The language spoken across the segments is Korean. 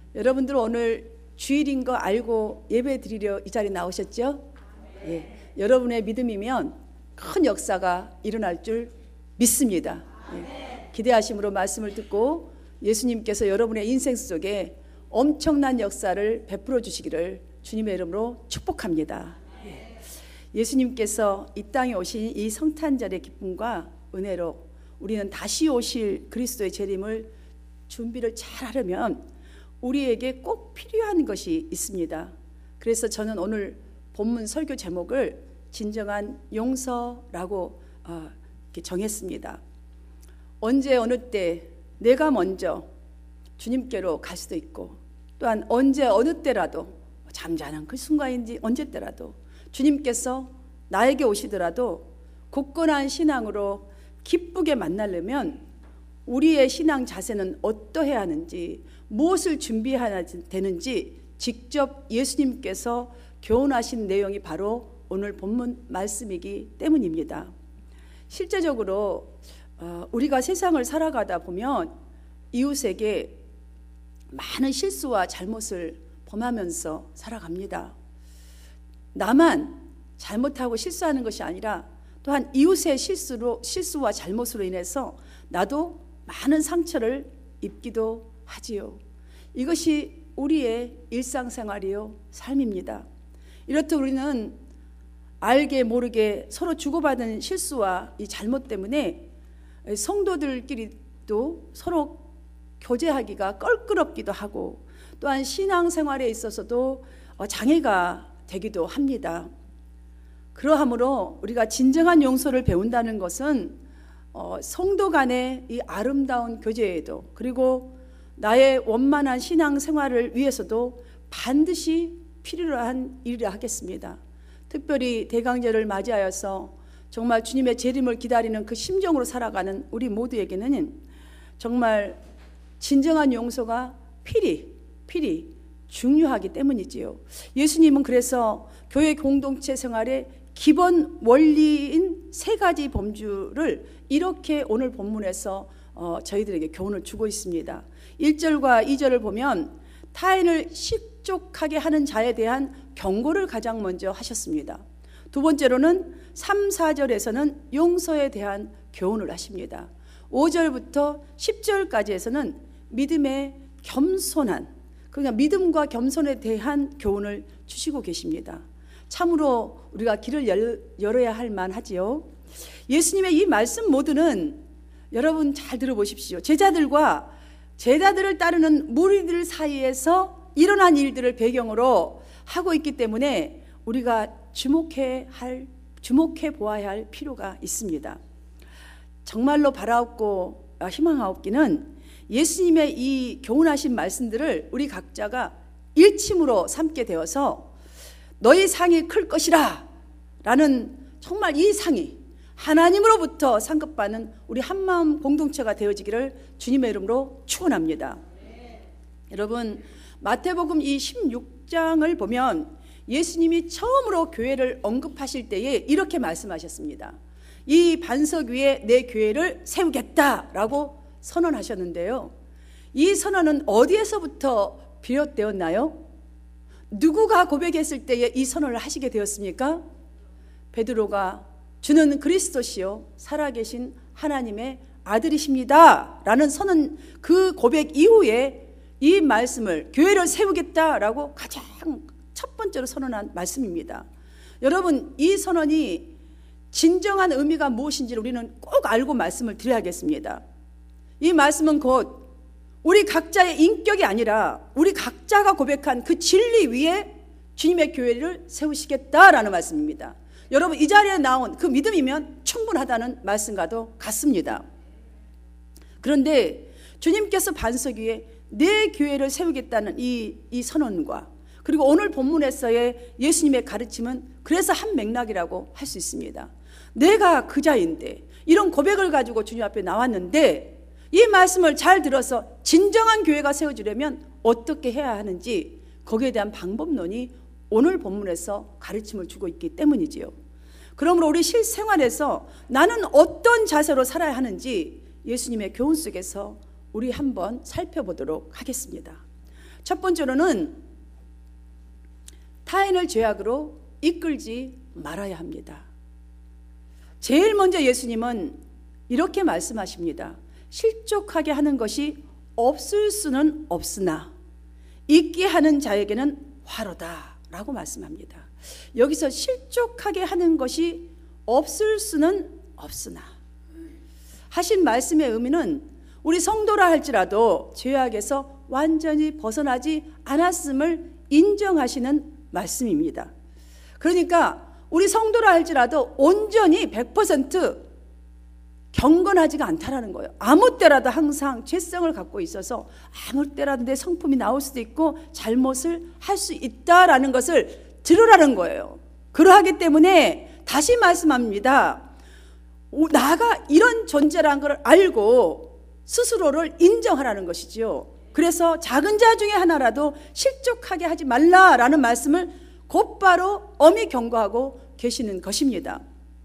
여러분들 오늘 주일인 거 알고 예배 드리려 이 자리에 나오셨죠? 예. 여러분의 믿음이면 큰 역사가 일어날 줄 믿습니다. 예. 기대하심으로 말씀을 듣고 예수님께서 여러분의 인생 속에 엄청난 역사를 베풀어 주시기를 주님의 이름으로 축복합니다. 예. 예수님께서 이 땅에 오신 이 성탄절의 기쁨과 은혜로 우리는 다시 오실 그리스도의 재림을 준비를 잘 하려면 우리에게 꼭 필요한 것이 있습니다. 그래서 저는 오늘 본문 설교 제목을 진정한 용서라고 이렇게 정했습니다. 언제 어느 때 내가 먼저 주님께로 갈 수도 있고, 또한 언제 어느 때라도 잠자는 그 순간인지 언제 때라도 주님께서 나에게 오시더라도 굳건한 신앙으로 기쁘게 만나려면 우리의 신앙 자세는 어떠해야 하는지, 무엇을 준비해야 되는지 직접 예수님께서 교훈하신 내용이 바로 오늘 본문 말씀이기 때문입니다. 실제적으로 우리가 세상을 살아가다 보면 이웃에게 많은 실수와 잘못을 범하면서 살아갑니다. 나만 잘못하고 실수하는 것이 아니라 또한 이웃의 실수와 잘못으로 인해서 나도 많은 상처를 입기도 하지요. 이것이 우리의 일상생활이요 삶입니다. 이렇듯 우리는 알게 모르게 서로 주고받은 실수와 이 잘못 때문에 성도들끼리도 서로 교제하기가 껄끄럽기도 하고, 또한 신앙생활에 있어서도 장애가 되기도 합니다. 그러하므로 우리가 진정한 용서를 배운다는 것은 성도 간의 이 아름다운 교제에도, 그리고 나의 원만한 신앙생활을 위해서도 반드시 필요한 일이라 하겠습니다. 특별히 대강절을 맞이하여서 정말 주님의 재림을 기다리는 그 심정으로 살아가는 우리 모두에게는 정말 진정한 용서가 필히 중요하기 때문이지요. 예수님은 그래서 교회 공동체 생활의 기본 원리인 3가지 범주를 이렇게 오늘 본문에서 저희들에게 교훈을 주고 있습니다. 1절과 2절을 보면 타인을 실족하게 하는 자에 대한 경고를 가장 먼저 하셨습니다. 두 번째로는 3, 4절에서는 용서에 대한 교훈을 하십니다. 5절부터 10절까지에서는 믿음의 겸손한, 그러니까 믿음과 겸손에 대한 교훈을 주시고 계십니다. 참으로 우리가 길을 열어야 할 만하지요. 예수님의 이 말씀 모두는 여러분 잘 들어보십시오. 제자들을 따르는 무리들 사이에서 일어난 일들을 배경으로 하고 있기 때문에 우리가 주목해 보아야 할 필요가 있습니다. 정말로 바라옵고 희망하옵기는 예수님의 이 교훈하신 말씀들을 우리 각자가 일침으로 삼게 되어서 너희 상이 클 것이라 라는 정말 이 상이 하나님으로부터 상급받는 우리 한마음 공동체가 되어지기를 주님의 이름으로 축원합니다. 여러분, 마태복음 이 16장을 보면 예수님이 처음으로 교회를 언급하실 때에 이렇게 말씀하셨습니다. 이 반석 위에 내 교회를 세우겠다라고 선언하셨는데요. 이 선언은 어디에서부터 비롯되었나요? 누구가 고백했을 때에 이 선언을 하시게 되었습니까? 베드로가 주는 그리스도시요 살아계신 하나님의 아들이십니다 라는 선언, 그 고백 이후에 이 말씀을 교회를 세우겠다라고 가장 첫 번째로 선언한 말씀입니다. 여러분, 이 선언이 진정한 의미가 무엇인지를 우리는 꼭 알고 말씀을 드려야겠습니다. 이 말씀은 곧 우리 각자의 인격이 아니라 우리 각자가 고백한 그 진리 위에 주님의 교회를 세우시겠다라는 말씀입니다. 여러분, 이 자리에 나온 그 믿음이면 충분하다는 말씀과도 같습니다. 그런데 주님께서 반석 위에 내 교회를 세우겠다는 이 선언과, 그리고 오늘 본문에서의 예수님의 가르침은 그래서 한 맥락이라고 할 수 있습니다. 내가 그 자인데, 이런 고백을 가지고 주님 앞에 나왔는데 이 말씀을 잘 들어서 진정한 교회가 세워지려면 어떻게 해야 하는지, 거기에 대한 방법론이 오늘 본문에서 가르침을 주고 있기 때문이지요. 그러므로 우리 실생활에서 나는 어떤 자세로 살아야 하는지 예수님의 교훈 속에서 우리 한번 살펴보도록 하겠습니다. 첫 번째로는 타인을 죄악으로 이끌지 말아야 합니다. 제일 먼저 예수님은 이렇게 말씀하십니다. 실족하게 하는 것이 없을 수는 없으나 있게 하는 자에게는 화로다 라고 말씀합니다. 여기서 실족하게 하는 것이 없을 수는 없으나 하신 말씀의 의미는 우리 성도라 할지라도 죄악에서 완전히 벗어나지 않았음을 인정하시는 말씀입니다. 그러니까 우리 성도라 할지라도 온전히 100% 경건하지가 않다라는 거예요. 아무 때라도 항상 죄성을 갖고 있어서 아무 때라도 내 성품이 나올 수도 있고 잘못을 할 수 있다라는 것을 들으라는 거예요. 그러하기 때문에 다시 말씀합니다. 나가 이런 존재라는 걸 알고 스스로를 인정하라는 것이지요. 그래서 작은 자 중에 하나라도 실족하게 하지 말라라는 말씀을 곧바로 엄히 경고하고 계시는 것입니다.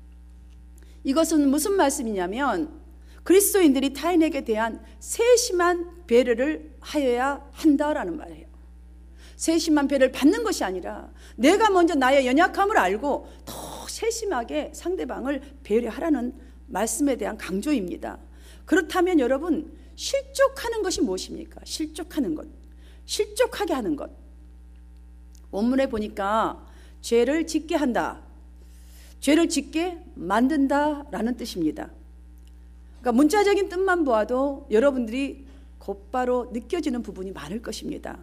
이것은 무슨 말씀이냐면 그리스도인들이 타인에게 대한 세심한 배려를 하여야 한다라는 말이에요. 세심한 배려를 받는 것이 아니라 내가 먼저 나의 연약함을 알고 더 세심하게 상대방을 배려하라는 말씀에 대한 강조입니다. 그렇다면 여러분, 실족하는 것이 무엇입니까? 실족하는 것, 실족하게 하는 것. 원문에 보니까 죄를 짓게 한다, 죄를 짓게 만든다라는 뜻입니다. 그러니까 문자적인 뜻만 보아도 여러분들이 곧바로 느껴지는 부분이 많을 것입니다.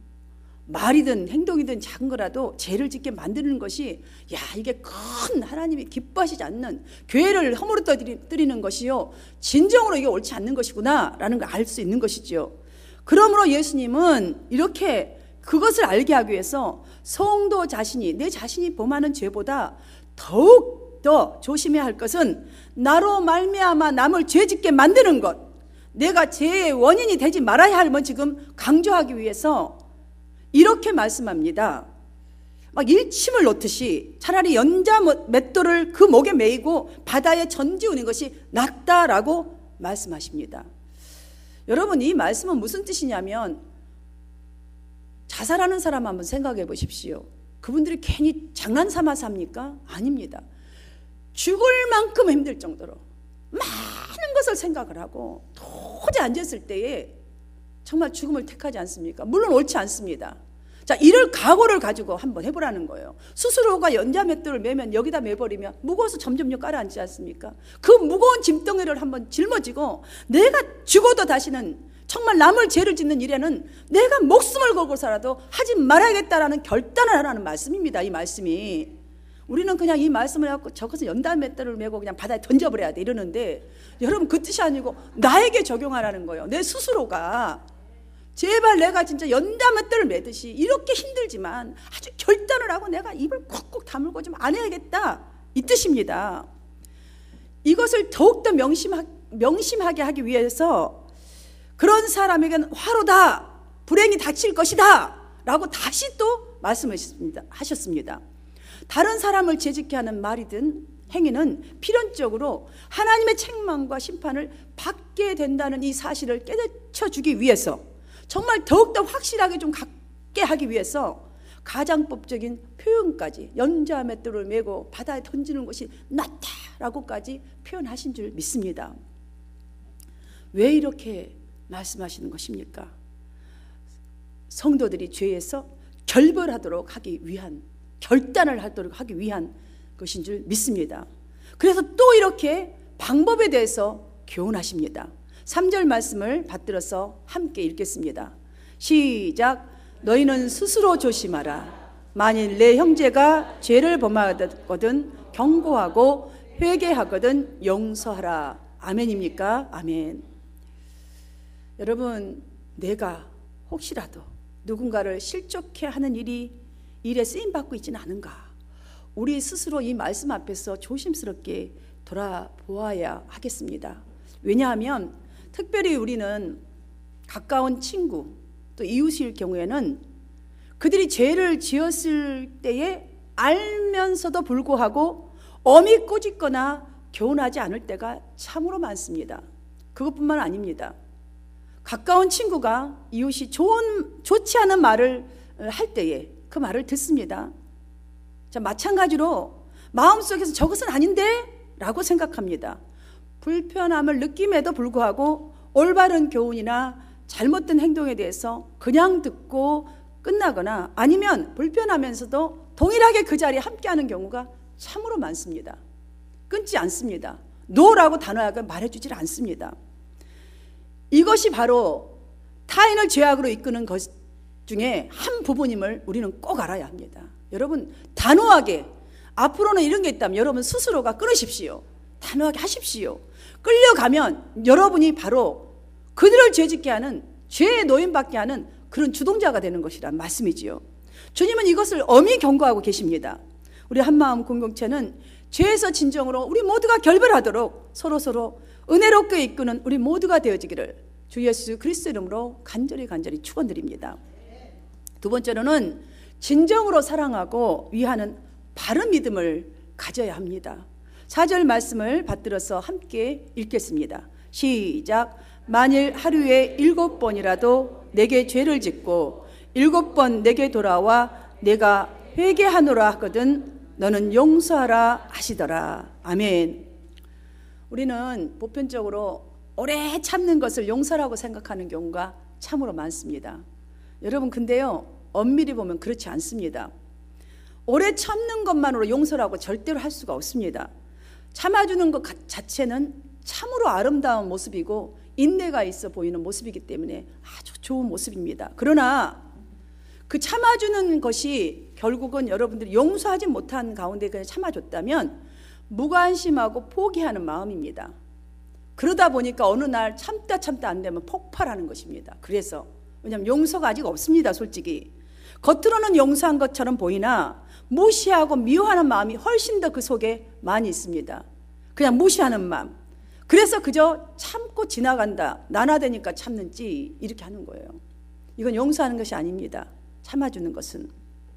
말이든 행동이든 작은 거라도 죄를 짓게 만드는 것이 이게 큰 하나님이 기뻐하시지 않는 교회를 허물어뜨리는 것이요, 진정으로 이게 옳지 않는 것이구나 라는 걸 알 수 있는 것이죠. 그러므로 예수님은 이렇게 그것을 알게 하기 위해서 성도 자신이, 내 자신이 범하는 죄보다 더욱 더 조심해야 할 것은 나로 말미암아 남을 죄짓게 만드는 것, 내가 죄의 원인이 되지 말아야 할만 지금 강조하기 위해서 이렇게 말씀합니다. 막 일침을 놓듯이 차라리 연자 맷돌을 그 목에 매이고 바다에 던지우는 것이 낫다라고 말씀하십니다. 여러분, 이 말씀은 무슨 뜻이냐면 자살하는 사람 한번 생각해 보십시오. 그분들이 괜히 장난삼아서 합니까? 아닙니다. 죽을 만큼 힘들 정도로 많은 것을 생각을 하고 도저히 앉았을 때에 정말 죽음을 택하지 않습니까? 물론 옳지 않습니다. 자, 이럴 각오를 가지고 한번 해보라는 거예요. 스스로가 연자맷돌을 매면 여기다 매버리면 무거워서 점점점 깔아앉지 않습니까? 그 무거운 짐덩이를 한번 짊어지고 내가 죽어도 다시는 정말 남을 죄를 짓는 일에는 내가 목숨을 걸고서라도 하지 말아야겠다라는 결단을 하라는 말씀입니다. 이 말씀이. 우리는 그냥 이 말씀을 갖고 저것을 연단맷돌을 메고 그냥 바다에 던져버려야 돼 이러는데, 여러분 그 뜻이 아니고 나에게 적용하라는 거예요. 내 스스로가 제발 내가 진짜 연단맷돌을 매듯이 이렇게 힘들지만 아주 결단을 하고 내가 입을 콕콕 다물고 좀 안 해야겠다, 이 뜻입니다. 이것을 더욱더 명심하게 하기 위해서 그런 사람에게는 화로다, 불행이 닥칠 것이다 라고 다시 또 말씀하셨습니다. 다른 사람을 죄짓게 하는 말이든 행위는 필연적으로 하나님의 책망과 심판을 받게 된다는 이 사실을 깨닫춰주기 위해서, 정말 더욱더 확실하게 좀 갖게 하기 위해서 가장법적인 표현까지 연자맷돌을 메고 바다에 던지는 것이 낫다라고까지 표현하신 줄 믿습니다. 왜 이렇게 말씀하시는 것입니까? 성도들이 죄에서 결별하도록 하기 위한, 결단을 하도록 하기 위한 것인 줄 믿습니다. 그래서 또 이렇게 방법에 대해서 교훈하십니다. 3절 말씀을 받들어서 함께 읽겠습니다. 시작. 너희는 스스로 조심하라. 만일 내 형제가 죄를 범하거든 경고하고 회개하거든 용서하라. 아멘입니까? 아멘. 여러분, 내가 혹시라도 누군가를 실족해 하는 일에 쓰임받고 있지는 않은가? 우리 스스로 이 말씀 앞에서 조심스럽게 돌아보아야 하겠습니다. 왜냐하면 특별히 우리는 가까운 친구 또 이웃일 경우에는 그들이 죄를 지었을 때에 알면서도 불구하고 엄히 꾸짖거나 교훈하지 않을 때가 참으로 많습니다. 그것뿐만 아닙니다. 가까운 친구가 이웃이 좋지 않은 말을 할 때에 그 말을 듣습니다. 자, 마찬가지로 마음속에서 저것은 아닌데? 라고 생각합니다. 불편함을 느낌에도 불구하고 올바른 교훈이나 잘못된 행동에 대해서 그냥 듣고 끝나거나 아니면 불편하면서도 동일하게 그 자리에 함께하는 경우가 참으로 많습니다. 끊지 않습니다. 노라고 단호하게 말해주질 않습니다. 이것이 바로 타인을 죄악으로 이끄는 것 중에 한 부분임을 우리는 꼭 알아야 합니다. 여러분, 단호하게 앞으로는 이런 게 있다면 여러분 스스로가 끊으십시오. 단호하게 하십시오. 끌려가면 여러분이 바로 그들을 죄짓게 하는, 죄의 노임받게 하는 그런 주동자가 되는 것이란 말씀이지요. 주님은 이것을 엄히 경고하고 계십니다. 우리 한마음 공동체는 죄에서 진정으로 우리 모두가 결별하도록 서로서로 은혜롭게 이끄는 우리 모두가 되어지기를 주 예수 그리스도 이름으로 간절히 축원드립니다. 두 번째로는 진정으로 사랑하고 위하는 바른 믿음을 가져야 합니다. 4절 말씀을 받들어서 함께 읽겠습니다. 시작. 만일 하루에 7번이라도 내게 죄를 짓고 7번 내게 돌아와 내가 회개하노라 하거든 너는 용서하라 하시더라. 아멘. 우리는 보편적으로 오래 참는 것을 용서라고 생각하는 경우가 참으로 많습니다. 여러분, 근데요, 엄밀히 보면 그렇지 않습니다. 오래 참는 것만으로 용서라고 절대로 할 수가 없습니다. 참아주는 것 자체는 참으로 아름다운 모습이고 인내가 있어 보이는 모습이기 때문에 아주 좋은 모습입니다. 그러나 그 참아주는 것이 결국은 여러분들이 용서하지 못한 가운데 그냥 참아줬다면 무관심하고 포기하는 마음입니다. 그러다 보니까 어느 날 참다 안 되면 폭발하는 것입니다. 그래서 왜냐하면 용서가 아직 없습니다. 솔직히 겉으로는 용서한 것처럼 보이나 무시하고 미워하는 마음이 훨씬 더 그 속에 많이 있습니다. 그냥 무시하는 마음. 그래서 그저 참고 지나간다. 나나되니까 참는지 이렇게 하는 거예요. 이건 용서하는 것이 아닙니다. 참아주는 것은.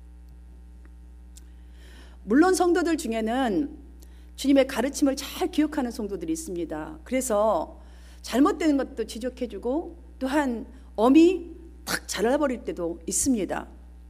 물론 성도들 중에는 주님의 가르침을 잘 기억하는 성도들이 있습니다. 그래서 잘못되는 것도 지적해주고 또한 엄히 탁 잘라버릴 때도 있습니다.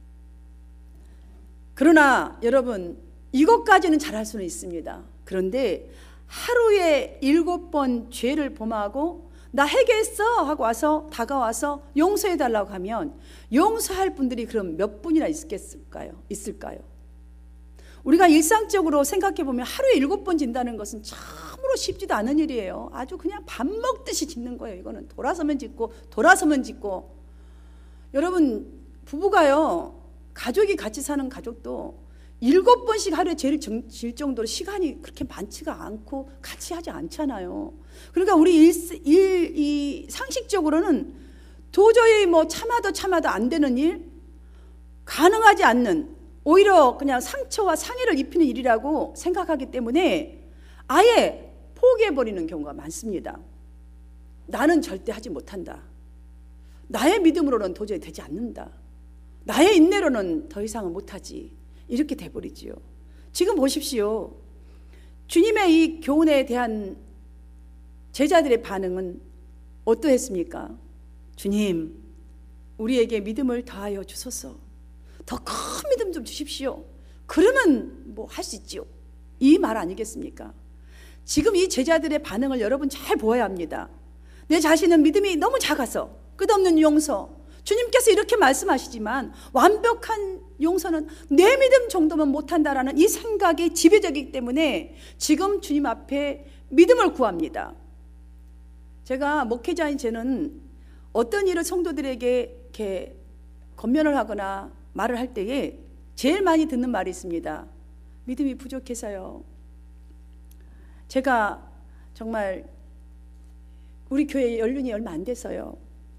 그러나 여러분, 이것까지는 잘할 수는 있습니다. 그런데 하루에 7번 죄를 범하고 나 회개했어 하고 와서 다가와서 용서해달라고 하면 용서할 분들이 그럼 몇 분이나 있을까요? 우리가 일상적으로 생각해보면 하루에 7번 진다는 것은 참으로 쉽지도 않은 일이에요. 아주 그냥 밥 먹듯이 짓는 거예요. 이거는 돌아서면 짓고. 여러분, 부부가요, 가족이 같이 사는 가족도 7번씩 하루에 죄를 질 정도로 시간이 그렇게 많지가 않고 같이 하지 않잖아요. 그러니까 우리 이 상식적으로는 도저히 뭐 참아도 안 되는 일, 가능하지 않는, 오히려 그냥 상처와 상해를 입히는 일이라고 생각하기 때문에 아예 포기해버리는 경우가 많습니다. 나는 절대 하지 못한다. 나의 믿음으로는 도저히 되지 않는다. 나의 인내로는 더 이상은 못하지. 이렇게 돼버리지요. 지금 보십시오. 주님의 이 교훈에 대한 제자들의 반응은 어떠했습니까? 주님, 우리에게 믿음을 다하여 주소서. 더 큰 믿음 좀 주십시오. 그러면 뭐 할 수 있지요. 이 말 아니겠습니까? 지금 이 제자들의 반응을 여러분 잘 보아야 합니다. 내 자신은 믿음이 너무 작아서 끝없는 용서, 주님께서 이렇게 말씀하시지만 완벽한 용서는 내 믿음 정도면 못한다라는 이 생각이 지배적이기 때문에 지금 주님 앞에 믿음을 구합니다. 제가 목회자인 저는 어떤 일을 성도들에게 이렇게 권면을 하거나 말을 할 때에 제일 많이 듣는 말이 있습니다. 믿음이 부족해서요. 제가 정말 우리 교회 연륜이 얼마 안 돼서요.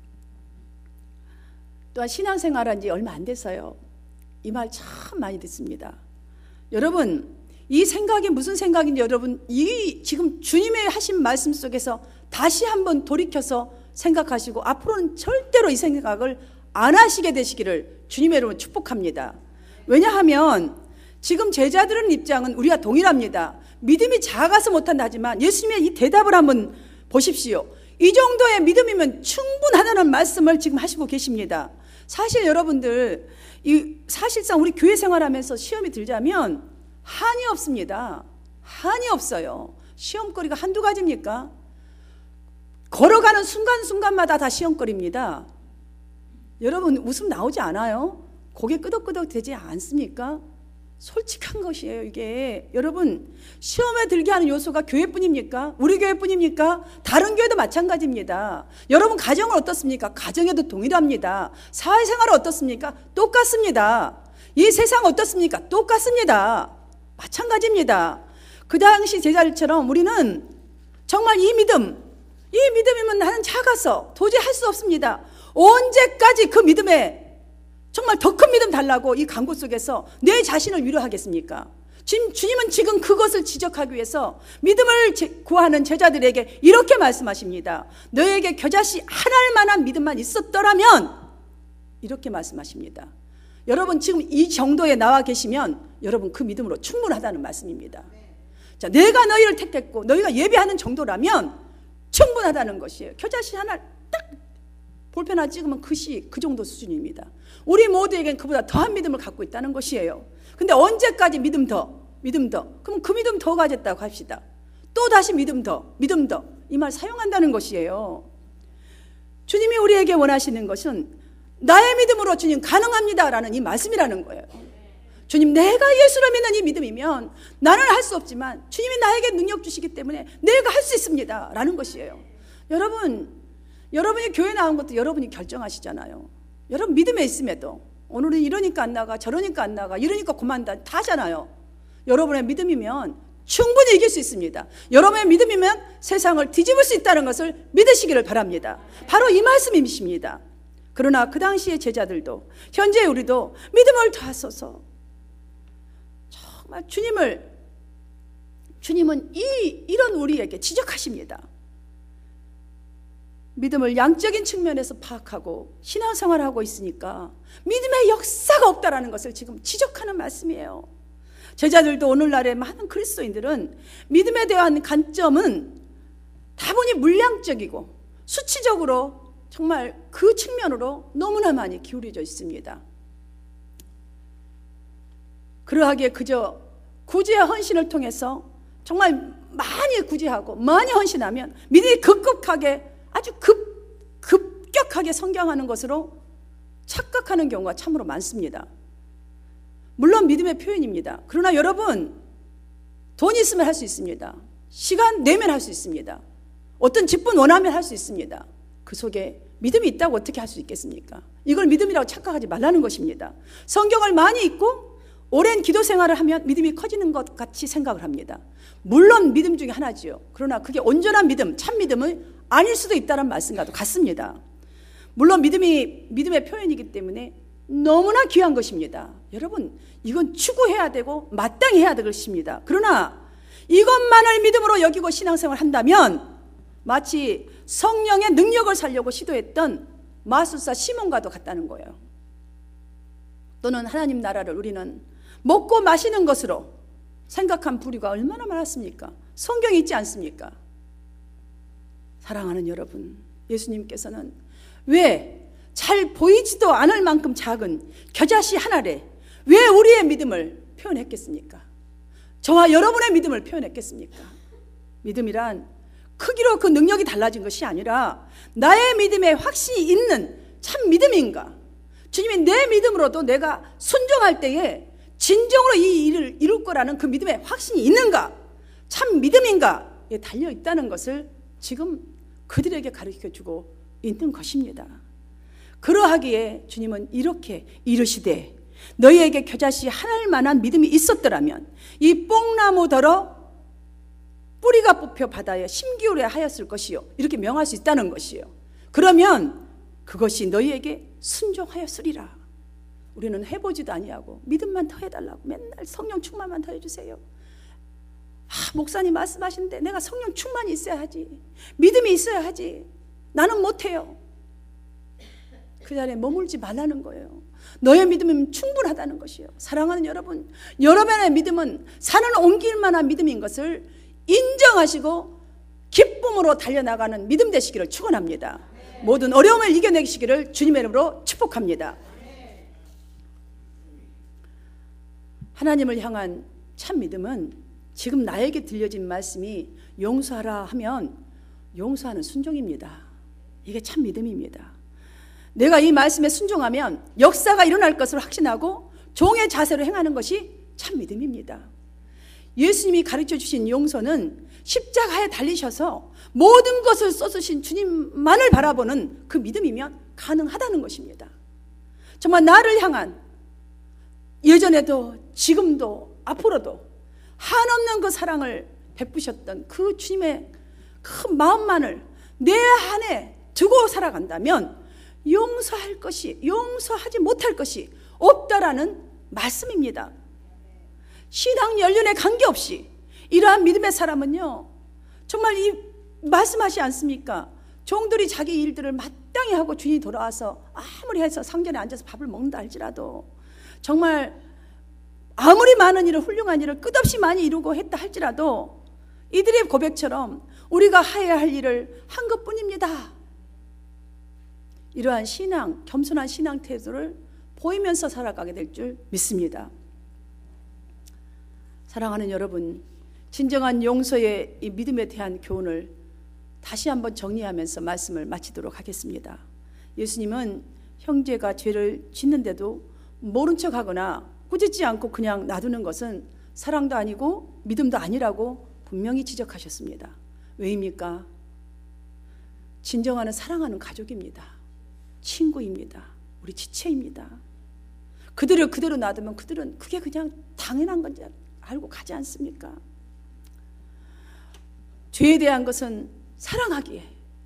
또한 신앙생활한 지 얼마 안 돼서요. 이 말 참 많이 듣습니다. 여러분, 이 생각이 무슨 생각인지 여러분, 이 지금 주님의 하신 말씀 속에서 다시 한번 돌이켜서 생각하시고 앞으로는 절대로 이 생각을 안 하시게 되시기를 주님의 이름으로 축복합니다. 왜냐하면 지금 제자들의 입장은 우리가 동일합니다. 믿음이 작아서 못한다 하지만 예수님의 이 대답을 한번 보십시오. 이 정도의 믿음이면 충분하다는 말씀을 지금 하시고 계십니다. 사실 여러분들, 사실상 우리 교회 생활하면서 시험이 들자면 한이 없습니다. 한이 없어요. 시험거리가 한두 가지입니까? 걸어가는 순간순간마다 다 시험거리입니다. 여러분 웃음 나오지 않아요? 고개 끄덕끄덕 되지 않습니까? 솔직한 것이에요. 이게 여러분, 시험에 들게 하는 요소가 교회뿐입니까? 우리 교회뿐입니까? 다른 교회도 마찬가지입니다. 여러분 가정은 어떻습니까? 가정에도 동일합니다. 사회생활은 어떻습니까? 똑같습니다. 이 세상 어떻습니까? 똑같습니다. 마찬가지입니다. 그 당시 제자들처럼 우리는 정말 이 믿음이면 나는 작아서 도저히 할 수 없습니다. 언제까지 그 믿음에 정말 더 큰 믿음 달라고 이 강구 속에서 내 자신을 위로하겠습니까? 주님은 지금 그것을 지적하기 위해서 믿음을 구하는 제자들에게 이렇게 말씀하십니다. 너에게 겨자씨 한 알만한 믿음만 있었더라면, 이렇게 말씀하십니다. 여러분 지금 이 정도에 나와 계시면 여러분 그 믿음으로 충분하다는 말씀입니다. 자, 내가 너희를 택했고 너희가 예배하는 정도라면 충분하다는 것이에요. 겨자씨 하나 딱 볼펜 하나 찍으면 그 정도 수준입니다. 우리 모두에겐 그보다 더한 믿음을 갖고 있다는 것이에요. 근데 언제까지 믿음 더? 그럼 그 믿음 더 가졌다고 합시다. 또 다시 믿음 더. 이 말 사용한다는 것이에요. 주님이 우리에게 원하시는 것은 나의 믿음으로 주님 가능합니다라는 이 말씀이라는 거예요. 주님, 내가 예수를 믿는 이 믿음이면 나는 할 수 없지만 주님이 나에게 능력 주시기 때문에 내가 할 수 있습니다 라는 것이에요. 여러분이 교회 나온 것도 여러분이 결정하시잖아요. 여러분 믿음에 있음에도 오늘은 이러니까 안 나가, 저러니까 안 나가, 이러니까 그만다, 다 하잖아요. 여러분의 믿음이면 충분히 이길 수 있습니다. 여러분의 믿음이면 세상을 뒤집을 수 있다는 것을 믿으시기를 바랍니다. 바로 이 말씀이십니다. 그러나 그 당시의 제자들도 현재 우리도 믿음을 다하소서. 정말 주님은 이런 우리에게 지적하십니다. 믿음을 양적인 측면에서 파악하고 신앙생활을 하고 있으니까 믿음의 역사가 없다라는 것을 지금 지적하는 말씀이에요. 제자들도 오늘날의 많은 그리스도인들은 믿음에 대한 관점은 다분히 물량적이고 수치적으로 정말 그 측면으로 너무나 많이 기울여져 있습니다. 그러하기에 그저 구제와 헌신을 통해서 정말 많이 구제하고 많이 헌신하면 믿음이 급격하게 아주 급격하게 성장하는 것으로 착각하는 경우가 참으로 많습니다. 물론 믿음의 표현입니다. 그러나 여러분, 돈 있으면 할 수 있습니다. 시간 내면 할 수 있습니다. 어떤 직분 원하면 할 수 있습니다. 그 속에 믿음이 있다고 어떻게 할 수 있겠습니까? 이걸 믿음이라고 착각하지 말라는 것입니다. 성경을 많이 읽고 오랜 기도 생활을 하면 믿음이 커지는 것 같이 생각을 합니다. 물론 믿음 중에 하나지요. 그러나 그게 온전한 믿음, 참 믿음은 아닐 수도 있다는 말씀과도 같습니다. 물론 믿음의 표현이기 때문에 너무나 귀한 것입니다. 여러분, 이건 추구해야 되고 마땅히 해야 될 것입니다. 그러나 이것만을 믿음으로 여기고 신앙생활을 한다면 마치 성령의 능력을 살려고 시도했던 마술사 시몬과도 같다는 거예요. 또는 하나님 나라를 우리는 먹고 마시는 것으로 생각한 부류가 얼마나 많았습니까? 성경에 있지 않습니까? 사랑하는 여러분, 예수님께서는 왜 잘 보이지도 않을 만큼 작은 겨자씨 하나에 왜 우리의 믿음을 표현했겠습니까? 저와 여러분의 믿음을 표현했겠습니까? 믿음이란 크기로 그 능력이 달라진 것이 아니라 나의 믿음에 확신이 있는 참 믿음인가? 주님이 내 믿음으로도 내가 순종할 때에 진정으로 이 일을 이룰 거라는 그 믿음에 확신이 있는가? 참 믿음인가에 달려있다는 것을 지금 그들에게 가르쳐주고 있는 것입니다. 그러하기에 주님은 이렇게 이르시되 너희에게 겨자씨 한 알만한 믿음이 있었더라면 이 뽕나무더러 뿌리가 뽑혀 바다에 심기울에 하였을 것이요, 이렇게 명할 수 있다는 것이요. 그러면 그것이 너희에게 순종하였으리라. 우리는 해보지도 아니하고 믿음만 더 해달라고 맨날 성령 충만만 더 해주세요. 목사님 말씀하시는데 내가 성령 충만이 있어야 하지, 믿음이 있어야 하지, 나는 못해요. 그 자리에 머물지 말라는 거예요. 너의 믿음은 충분하다는 것이에요. 사랑하는 여러분, 여러분의 믿음은 산을 옮길 만한 믿음인 것을 인정하시고 기쁨으로 달려나가는 믿음 되시기를 축원합니다. 모든 어려움을 이겨내시기를 주님의 이름으로 축복합니다. 하나님을 향한 참 믿음은 지금 나에게 들려진 말씀이 용서하라 하면 용서하는 순종입니다. 이게 참 믿음입니다. 내가 이 말씀에 순종하면 역사가 일어날 것을 확신하고 종의 자세로 행하는 것이 참 믿음입니다. 예수님이 가르쳐 주신 용서는 십자가에 달리셔서 모든 것을 쏟으신 주님만을 바라보는 그 믿음이면 가능하다는 것입니다. 정말 나를 향한 예전에도 지금도 앞으로도 한없는 그 사랑을 베푸셨던 그 주님의 큰 마음만을 내 안에 두고 살아간다면 용서할 것이, 용서하지 못할 것이 없다라는 말씀입니다. 신앙 연륜에 관계없이 이러한 믿음의 사람은요, 정말 이 말씀하시지 않습니까? 종들이 자기 일들을 마땅히 하고 주인이 돌아와서 아무리 해서 상전에 앉아서 밥을 먹는다 할지라도, 정말 아무리 많은 일을, 훌륭한 일을 끝없이 많이 이루고 했다 할지라도 이들의 고백처럼 우리가 해야 할 일을 한 것뿐입니다. 이러한 신앙, 겸손한 신앙 태도를 보이면서 살아가게 될 줄 믿습니다. 사랑하는 여러분, 진정한 용서의 이 믿음에 대한 교훈을 다시 한번 정리하면서 말씀을 마치도록 하겠습니다. 예수님은 형제가 죄를 짓는데도 모른 척하거나 꾸짖지 않고 그냥 놔두는 것은 사랑도 아니고 믿음도 아니라고 분명히 지적하셨습니다. 왜입니까? 진정한 사랑하는 가족입니다. 친구입니다. 우리 지체입니다. 그들을 그대로 놔두면 그들은 그게 그냥 당연한 건지 알고 가지 않습니까? 죄에 대한 것은 사랑하기에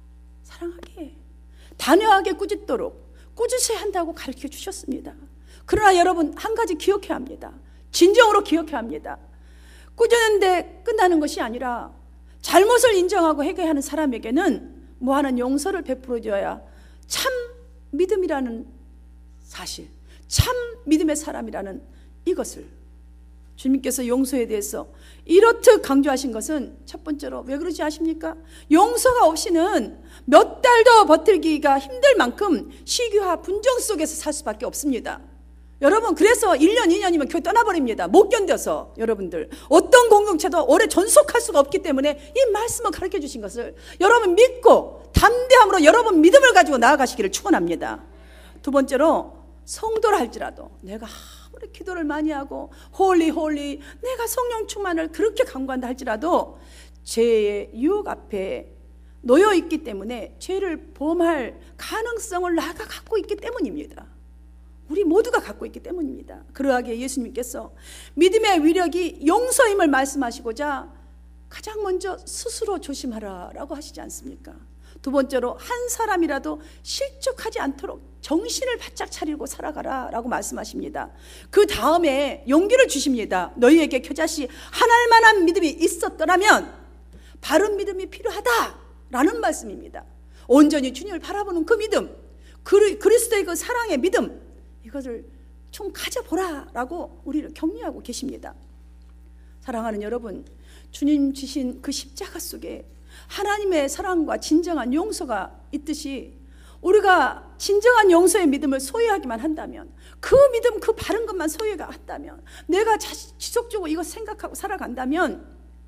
단호하게 꾸짖도록 꾸짖어야 한다고 가르쳐 주셨습니다. 그러나 여러분, 한 가지 기억해야 합니다. 진정으로 기억해야 합니다. 꾸짖는데 끝나는 것이 아니라 잘못을 인정하고 회개하는 사람에게는 무한한 용서를 베풀어 줘야 참 믿음이라는 사실, 참 믿음의 사람이라는 이것을 주님께서 용서에 대해서 이렇듯 강조하신 것은 첫 번째로 왜 그러지 아십니까? 용서가 없이는 몇 달도 버티기가 힘들 만큼 시기와 분정 속에서 살 수밖에 없습니다. 여러분, 그래서 1년, 2년이면 교회 떠나버립니다. 못 견뎌서. 여러분들, 어떤 공동체도 오래 존속할 수가 없기 때문에 이 말씀을 가르쳐 주신 것을 여러분 믿고 담대함으로 여러분 믿음을 가지고 나아가시기를 축원합니다. 두 번째로, 성도라 할지라도 내가 아무리 기도를 많이 하고 홀리 내가 성령 충만을 그렇게 간구한다 할지라도 죄의 유혹 앞에 놓여 있기 때문에 죄를 범할 가능성을 나가 갖고 있기 때문입니다. 우리 모두가 갖고 있기 때문입니다. 그러하기에 예수님께서 믿음의 위력이 용서임을 말씀하시고자 가장 먼저 스스로 조심하라라고 하시지 않습니까? 두 번째로, 한 사람이라도 실족하지 않도록 정신을 바짝 차리고 살아가라라고 말씀하십니다. 그 다음에 용기를 주십니다. 너희에게 겨자씨 한 알만한 믿음이 있었더라면 바른 믿음이 필요하다라는 말씀입니다. 온전히 주님을 바라보는 그 믿음, 그리스도의 그 사랑의 믿음, 이것을 좀 가져보라라고 우리를 격려하고 계십니다. 사랑하는 여러분, 주님 주신 그 십자가 속에 하나님의 사랑과 진정한 용서가 있듯이 우리가 진정한 용서의 믿음을 소유하기만 한다면, 그 믿음, 그 바른 것만 소유가 한다면, 내가 지속적으로 이것 생각하고 살아간다면,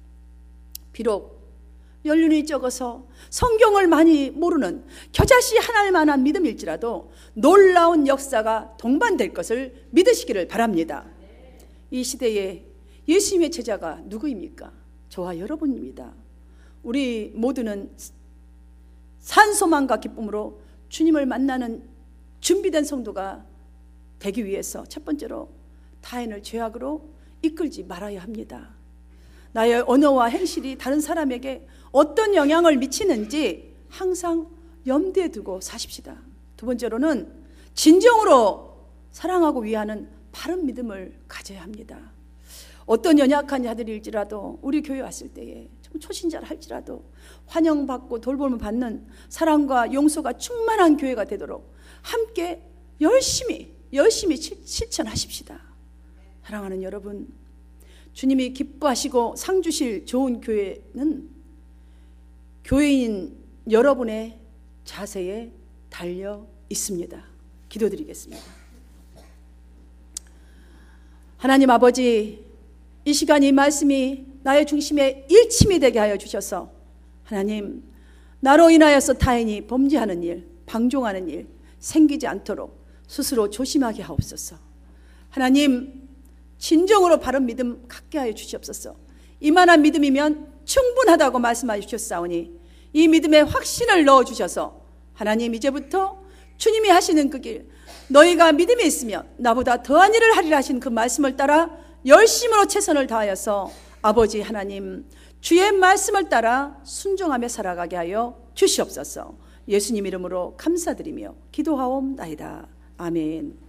비록 연륜이 적어서 성경을 많이 모르는 겨자씨 한 알만한 믿음일지라도 놀라운 역사가 동반될 것을 믿으시기를 바랍니다. 이 시대에 예수님의 제자가 누구입니까? 저와 여러분입니다. 우리 모두는 산소망과 기쁨으로 주님을 만나는 준비된 성도가 되기 위해서 첫 번째로 타인을 죄악으로 이끌지 말아야 합니다. 나의 언어와 행실이 다른 사람에게 어떤 영향을 미치는지 항상 염두에 두고 사십시다. 두 번째로는 진정으로 사랑하고 위하는 바른 믿음을 가져야 합니다. 어떤 연약한 자들일지라도 우리 교회 왔을 때에 좀 초신자라 할지라도 환영받고 돌봄을 받는 사랑과 용서가 충만한 교회가 되도록 함께 열심히 실천하십시다. 사랑하는 여러분, 주님이 기뻐하시고 상 주실 좋은 교회는 교회인 여러분의 자세에 달려 있습니다. 기도드리겠습니다. 하나님 아버지, 이 시간 이 말씀이 나의 중심에 일침이 되게 하여 주셔서 하나님, 나로 인하여서 타인이 범죄하는 일, 방종하는 일 생기지 않도록 스스로 조심하게 하옵소서. 하나님, 진정으로 바른 믿음 갖게 하여 주시옵소서. 이만한 믿음이면 충분하다고 말씀하여 주셨사오니 이 믿음에 확신을 넣어주셔서 하나님, 이제부터 주님이 하시는 그 길, 너희가 믿음이 있으면 나보다 더한 일을 하리라 하신 그 말씀을 따라 열심으로 최선을 다하여서 아버지 하나님, 주의 말씀을 따라 순종하며 살아가게 하여 주시옵소서. 예수님 이름으로 감사드리며 기도하옵나이다. 아멘.